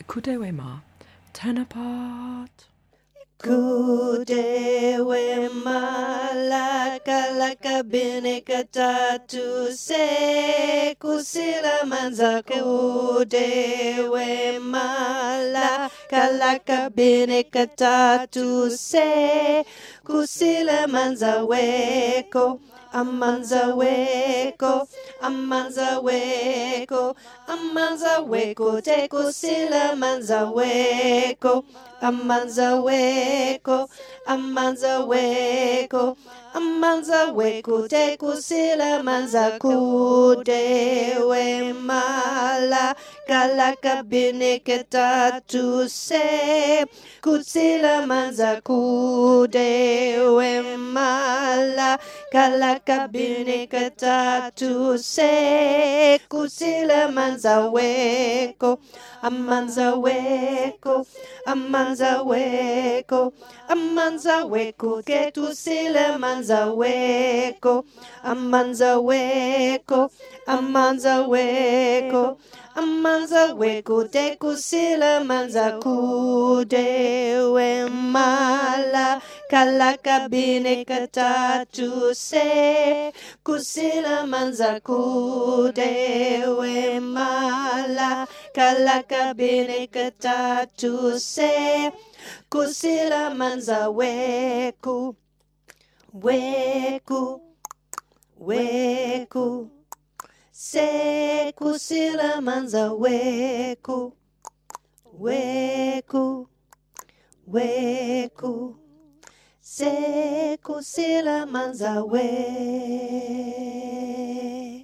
Kudewe ma, 10 apart. Kudewe malaka laka bineka tatu se kusila manza kudewe malaka laka bineka tatu se kusila manza weko amanza weko amanza weko amanza weko te kusila manza weko amanza weko amanza weko amanza weko te kusila manza kudewe mala kalaka bineke tatu se kusila manza kudewe mala kalaka bineke tatu se kusila manza weko amanza weko amanza weko amanza weko ketu sile manza weko amanza weko amanza weko amanza weko te kusile manza kudewe mala kalaka bine katatu se kusila manza kudewe mala kalaka bine katatu se kusila manza weku weku weku se kusila manza weku weku weku se kusila manza we